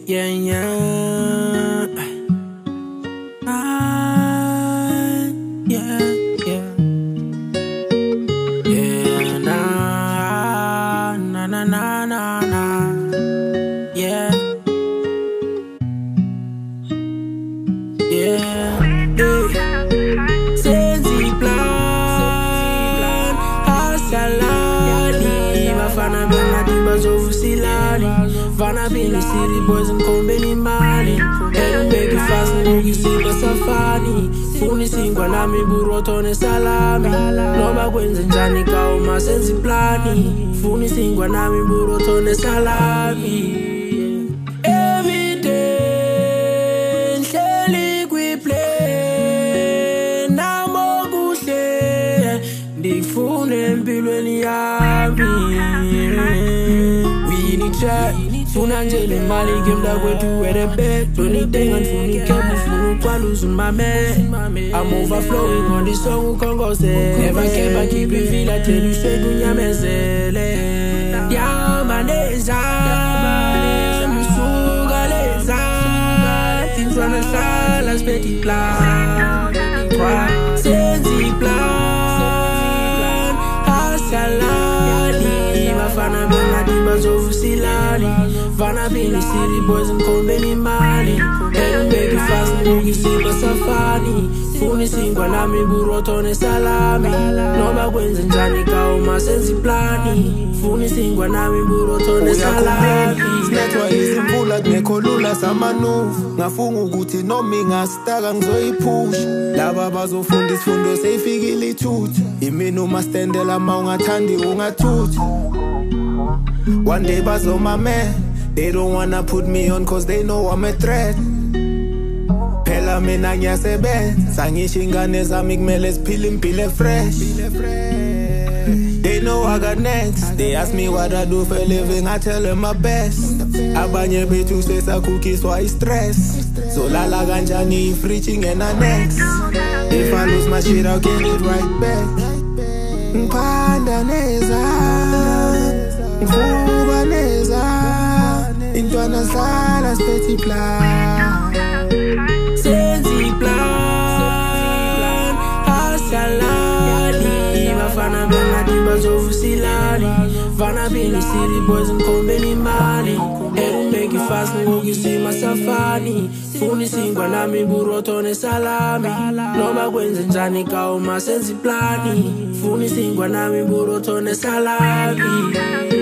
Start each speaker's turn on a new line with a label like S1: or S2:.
S1: Yeah, yeah. Yeah, yeah. Yeah, nah, nah, nah, nah, nah, nah. Yeah. Yeah. Senzi plan, asalani. Bafana benga tiba zovusilani. Vana bini city boys and kombeni mali. Don't make it fast, nigga, see my safari. Funi singwa na mi burotone salami. Noba kwenze njani kauma senzi plani. Funi singwa na mi burotone salami. Every day, nhleli kwi-plane. Namo kuhle, ndikufune empilweni yami. We need chat. Funa njele mali gemda kwetu where the bed. Don't tenga funi kebu funu kwa lose my man. I'm overflowing on this song ukongose. Never care but keep it feel I tell you straight unyamezele. Yamaneza Musugaleza Things wanna shine like petit plan. Senzi plan Asalani Bafana benga tiba zovusilani. Vana bini city boys and kombeni mali. Don't make it fast, nigga, see my safari. Funi singwa na mi burotone salami. Noba kwenze njani kauma senzi plani. Funi singwa na mi burotone salami.
S2: Sinethwa izimvula kunekholula samanuvu. Ngafunga ukuthi noma ingastaka ngizoyiphusha. Laba bazofunda isifundo seyifikile ithutha. Imina uma standela ma ungathandi ungathutha. One day bazoma man. They don't wanna put me on cause they know I'm a threat. Phela mina ngiyasebenza ngisho ingane zami kumele ziphile impilo fresh. They know I got next. They ask me what I do for a living, I tell them my best. Abanye bethu sesakhukhiswa i-stress. So lala kanjani if reaching and I next. If I lose my shit I'll get it right back. Ngiphanda neza Ngivuka neza Intwana sala petit plan.
S1: Senzi plan Asalani Bafana benga tiba zovusilani. Vana bini city boys and kombeni mali. Don't make it fast, nigga, see my safari. Funi singwa na mi burotone salami. Noba kwenze njani kauma senzi plani. Funi singwa na mi burotone salami.